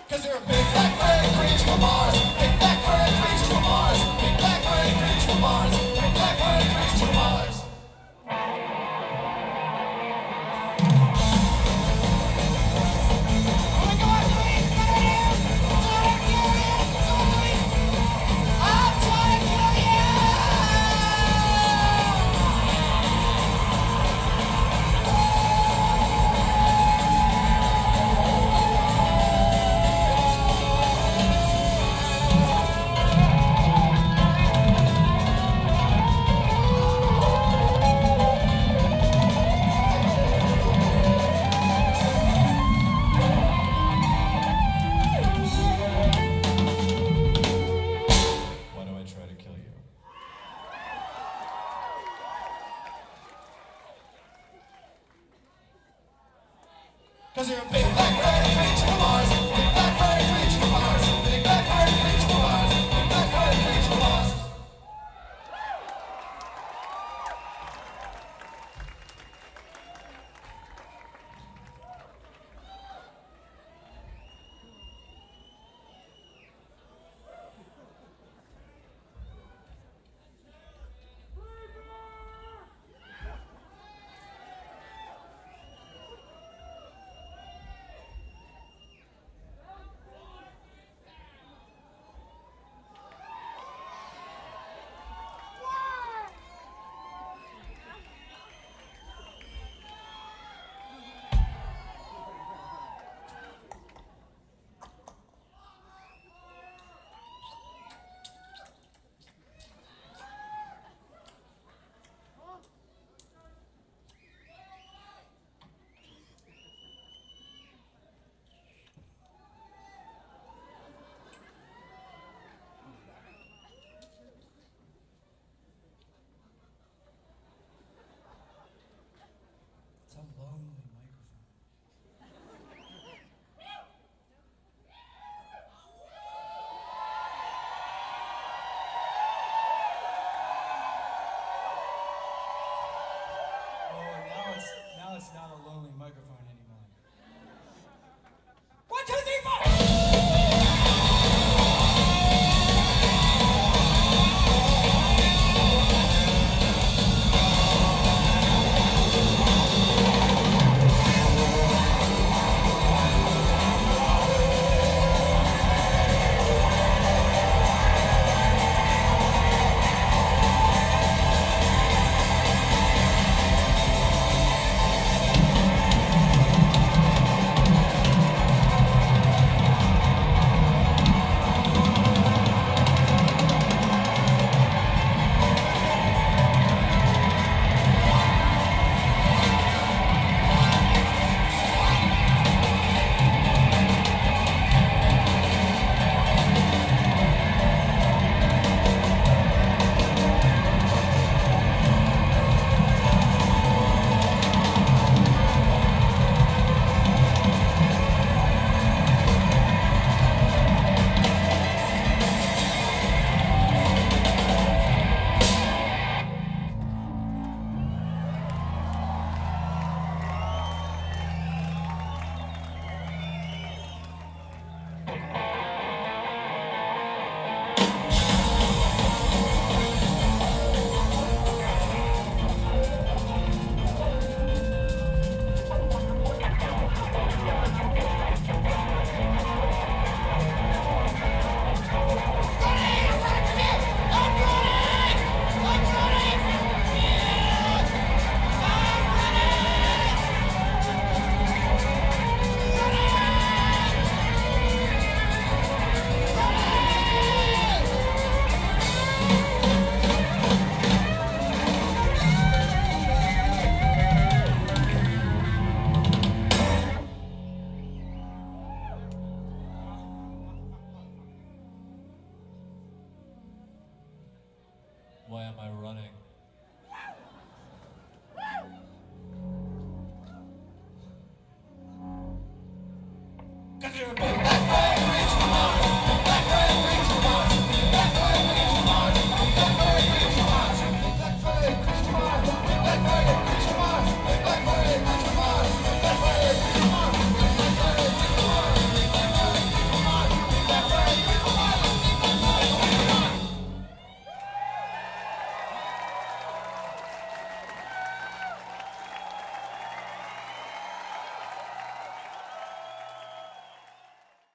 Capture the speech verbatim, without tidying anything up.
Cause you're a big black furry creature from Mars. Big black furry creature from Mars. Big black furry creature from Mars. Big black furry creature from Mars. Cause you're a big black furry creature from Mars. Big black furry creature from Mars. Big black furry creature from Mars. Big black furry creature from Mars. It's a lonely microphone. Oh, now it's now it's not a lonely microphone anymore. One, two, three, four! Why am I running? Cause you're a big